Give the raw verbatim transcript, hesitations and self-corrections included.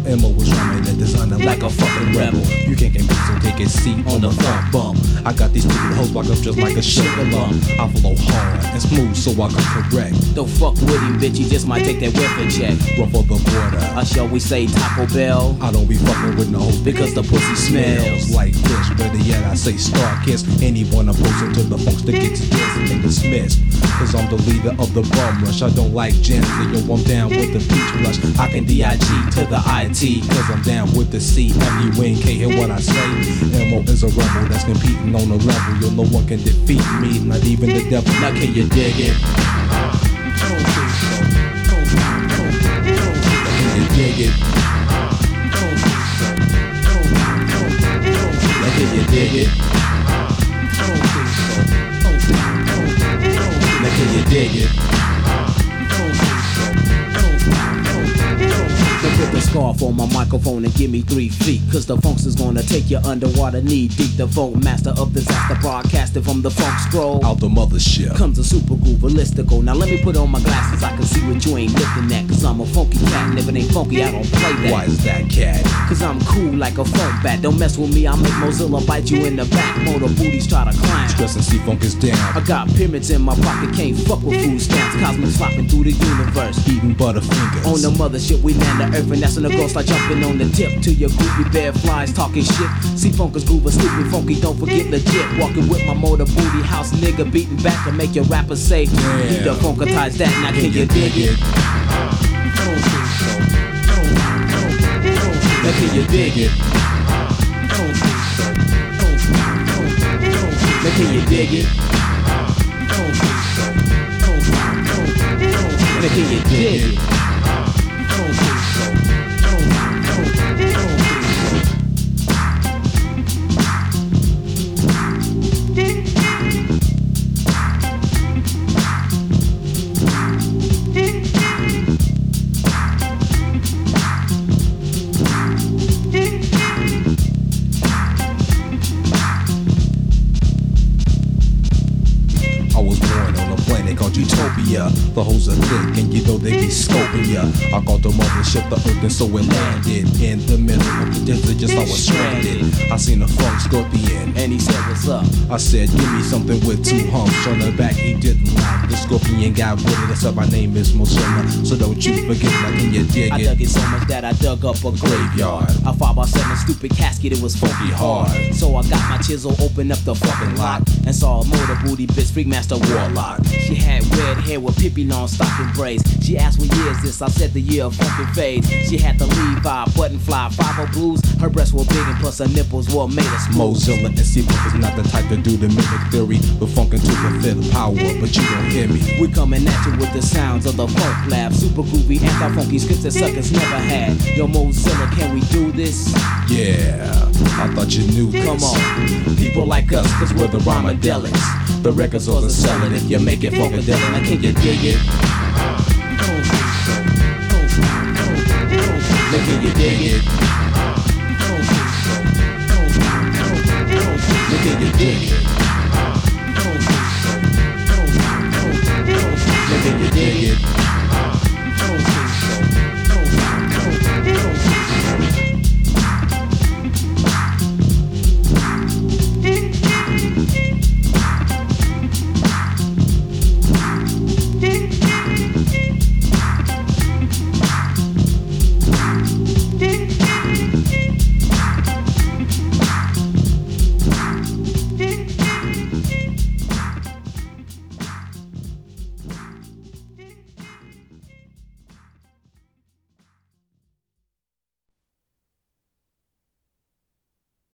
M O was rhyming and designing like a fucking rebel. You can't get me, so take a seat on the front bump. I got these stupid hoes walk up just like a sugar lump. I flow hard and smooth so I can correct. Don't fuck with him, bitch, you just might take that weapon check. Run for the border. Or shall we say Taco Bell? I don't be fucking with no hoes because the pussy smells like fish. Better yet, I say star kiss anyone opposing to the folks that gets dissed and dismissed. Cause I'm the leader of the bum rush. I don't like gins, so yo, I'm down with the peach blush. I can D I G to the I T, cause I'm down with the C M U N K. Hear what I say? M O is a rebel that's competing on a level. Yo, no one can defeat me, not even the devil. Now can you dig it? Can you dig it? Now can you dig it? Now can you dig it? Put the scarf on my microphone and give me three feet. Cause the funks is gonna take you underwater knee deep. The funk master of disaster broadcasted from the funk scroll. Out the mothership comes a super groove ballistical. Now let me put on my glasses, I can see what you ain't looking at. Cause I'm a funky cat, and if it ain't funky, I don't play that. Why is that, cat? Cause I'm cool like a funk bat. Don't mess with me, I'll make Mozilla bite you in the back. Motor booties try to climb. Stress and C-funk is down. I got pyramids in my pocket, can't fuck with food stamps. Cosmic flopping through the universe, eating butterfingers. On the mothership, we land the earth, and that's when the ghosts start jumping on the tip. To your groupie bear flies talking shit. C-funkers groove, stupid funky, don't forget legit. Walking with my motor booty house nigga beating back to make your rappers say, you the funkatize that, now can you dig it? Now can you dig it? Now can you dig it? Now can you dig it? Utopia, the hoes are thick and you know they be scoping ya. I called the mothership the earth and so it landed in the middle of the desert, just I was stranded. I seen a funk scorpion and he said what's up? I said give me something with two humps. On the back he didn't like. The scorpion got with it. I said my name is Mozilla, so don't you forget. Now can you dig it? I dug it so much that I dug up a graveyard. A five by seven stupid casket, it was funky hard. So I got my chisel, opened up the fucking lock, and saw a motor booty bitch, Freakmaster Warlock. She had red hair with Pippi long stocking braids. She asked what year is this? I said the year of funky fade. She had the Levi button fly five oh blues. Her breasts were big and plus her nipples were made of smooth. Mozilla and C-funk is not the type to do the mimic theory, but funk into the fifth power, but you don't hear me. We coming at you with the sounds of the funk lab. Super groovy, anti-funky scripts that suckers never had. Yo Mozilla, can we do this? Yeah, I thought you knew this. Come on, people like us, cause we're the rhymadelics. The record stores are selling if you make it funkadelic. Now can you dig it? Now can you dig it?